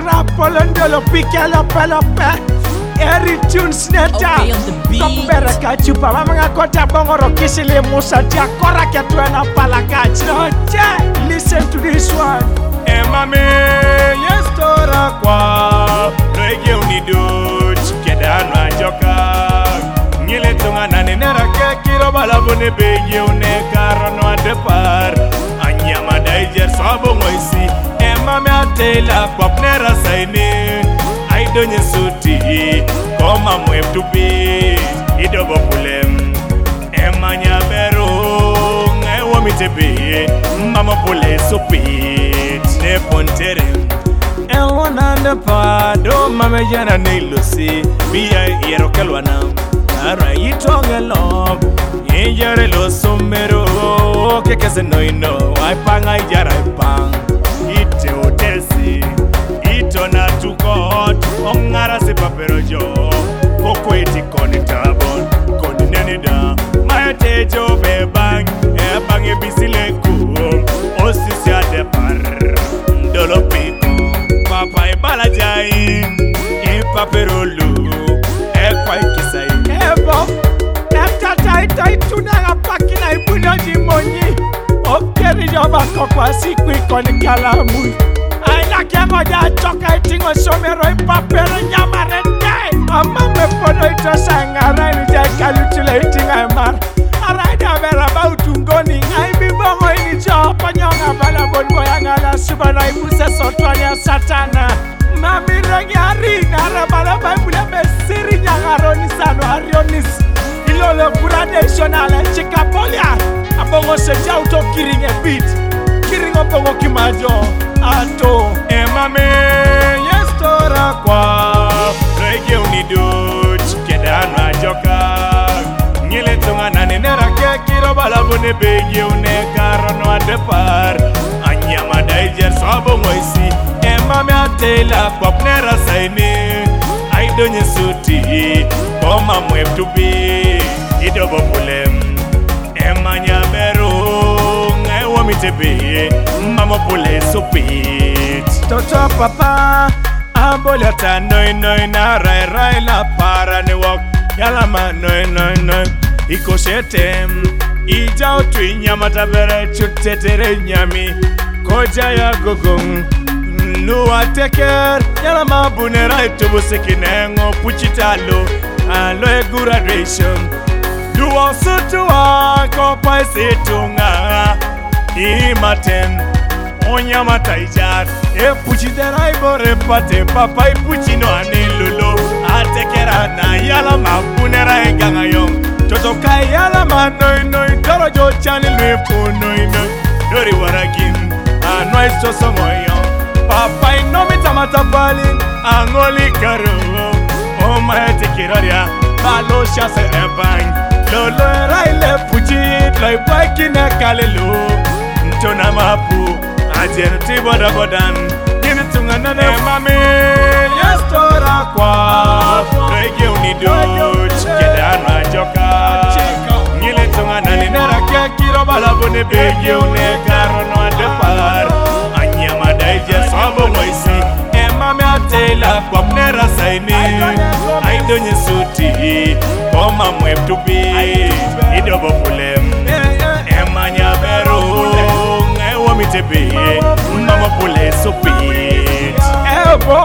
rap polondolo pikelo pelope Eri tunes neta Kopere kachupa Mamanga kota bongoro kisili musa Tia kora ketuena palakach No, listen to this one Mami, yes tora kwa Noege unido Chikedana joka Ngile tunga nane nera kekiro Balabune begi uneka Rono adepar Anyama daijer sabo ngoisi Mami atela kwa pnera saini Aidonye suti Koma mwef to be Idobo pulem Emanya bero Ngewa mitebe Mama pule supit Ne pontere Elwana ne pado Mame jana ne lusi Bia yero kelwana Ara yitonge lom Yejare lo somero Kekese noino Aipanga ijara ipang Ite otesi Ito na tukot Ongara se papero jo Koko iti koni tabon Koni nenida Maya tejo bebang Ebang ebisile kuom Osisi adepar Ndolo piko Papa ibala jai Ipapero lu Ekwa ikisai Ebo Nefta tai tunanga pakina ibuno jimonyi Okeri joba kokwa sikwi koni kalamu Aina kengo ja choka itingo somero ipapero nyamarende Amame pono ito sangara Nija kalutule itinga emar Araida vera bautungoni Ngai bibongo ini jopa nyonga Bala bongo yangala subana ibuse sotwanya satana Mami rengi hari Nara bala baibule mesiri nyangaroni sano harionis Ilolo gradation chikapolia Abongo seja uto kiring e beat Kiring obongo kimajo Ato Mami, yes tora kwa Rege unido Chikedana joka Ngile tunga nane nera kekiro Balabune begi uneka Rono adepar Anyama daijer sabo ngoisi Mami atela kwa pnera saini Aidonye suti Koma mwef to be Idobo pulem Emanya bero Ngewa mitebe Mama pule supit Toto papa Ambola ta noi na rai la para ne wak Yala ma noi Iko shetem Ija utwi nyama tabere chutetere nyami Koja ya gogong Nuwa teker Yala ma bunera itubu sekinengo Puchitalo Alo e graduation Duwa sutuwa Kopa isitunga Imaten Onyama taijat Puchitera ibore pate Papa ipuchino anilulu Atekera na yala ma bunera enganga yong Toto kai yala ma noi Toro jo chani lepo noi Dori warakin Anwa iso somoyo Papa inomita matapali Angoli karo Oma etekiraria Balo shase ebang Lolo eraile puchit Loi bakine kalelu Ntona mapu Ajenu tiboda bodan Nini tunga nane mami Yes tora kwa Rege unido Chikedana joka Nile tunga nane nera kekiro Balabune begi uneka Rono adepar Anyama daijer sabo ngoisi Mami atela kwa pnera saini Aidonye suti Koma mwef to be Idobo pulem Emanya bero Ngewa mitebe Mama pule supit Ebo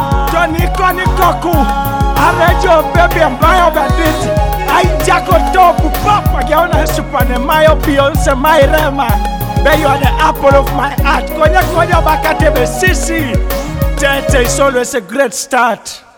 Toni koku Arejo baby ambayo baditi Aijako topu papa Giaona supane mayo Beyonce Mairema Be you are the apple of my heart Konya bakate be sisi Tete is always a great start